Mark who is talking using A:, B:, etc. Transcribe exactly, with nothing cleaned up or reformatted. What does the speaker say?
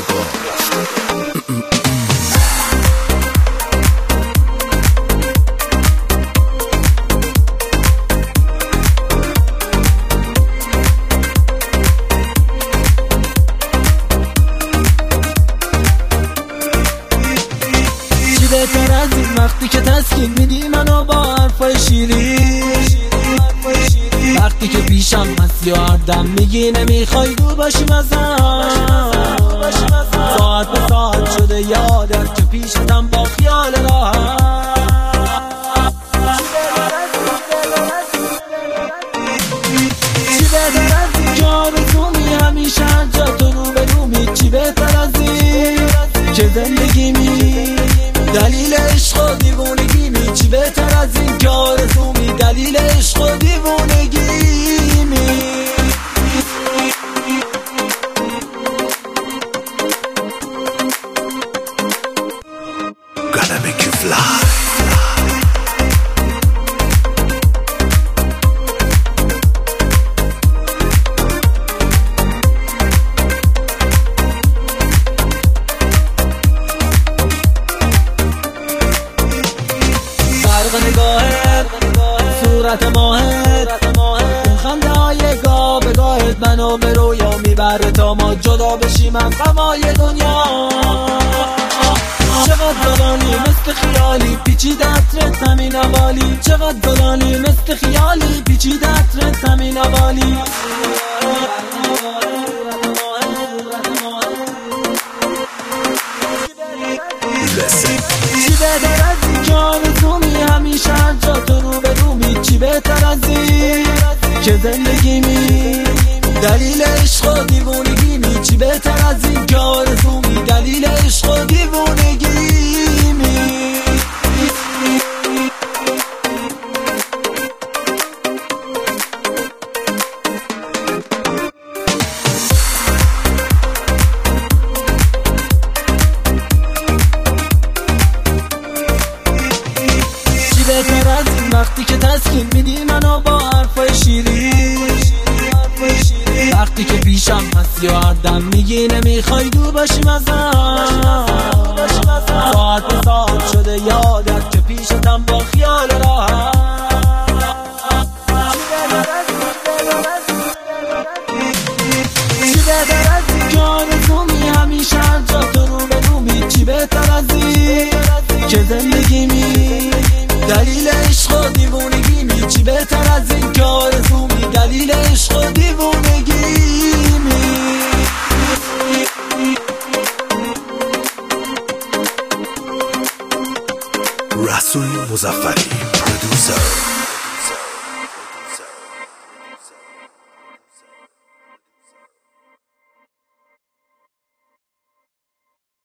A: رستگار.
B: بهتر از این وقتی که تسکین میدی منو با حرفای شیرین، وقتی که پیشم هست یا هردم میگی نمیخوای دور باشیم ازم، ساعت به ساعت شده یادت که پیشتم با خیال راحت. چی بهتر از این که آرزومی همیشه هر جا تو رو به رومی، چی بهتر از این که زندگی می دلیل عشق و دیوونگی می، چی بهتر از این که آرزومی دلیل عشق و دیوونگی می.
A: Gonna make you fly.
B: نگاهت صورت ماهت اون خنده های گاه به گاهت منو به رویا میبره تا ما جدا بشیم از غمای دنیا. چقدر دلانی مثل خیالی پیچیده عطرت همین حوالی، چقدر دلانی مثل خیالی پیچیده عطرت همین حوالی. چی بهتر از این که آرزومی همیشه هر جا تو رو به رومی، چی بهتر از این که زندگی می دلیل عشق و دیوونگی می، چی بهتر از این که آرزومی دلیل عشق و دیوونگی می. بهتر از این وقتی که تسکین میدی منو با حرفای شیرین، وقتی که پیشم هست یا هردم میگی نمیخوای دور باشیم ازم، ساعت به ساعت شده یادت که پیشتم با خیال راحت. چی بهتر از این که آرزومی همیشه هر جا تو رو به رومی، چی بهتر از این که زندگی می دلیل عشق و دیوونگی می، چی بهتر از این که آرزومی دلیل عشق و دیوونگی می.
A: رسول مظفری پرودوسر.